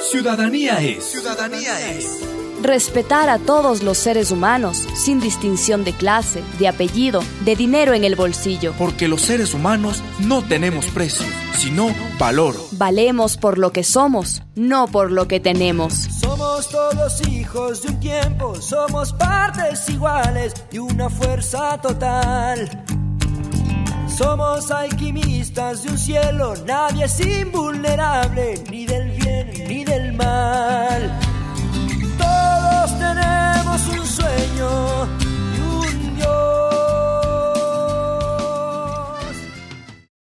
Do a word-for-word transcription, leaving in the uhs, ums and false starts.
Ciudadanía es. Ciudadanía es. Respetar a todos los seres humanos, sin distinción de clase, de apellido, de dinero en el bolsillo. Porque los seres humanos no tenemos precio, sino valor. Valemos por lo que somos, no por lo que tenemos. Somos todos hijos de un tiempo, somos partes iguales de una fuerza total. Somos alquimistas de un cielo, nadie es invulnerable, ni del bien ni del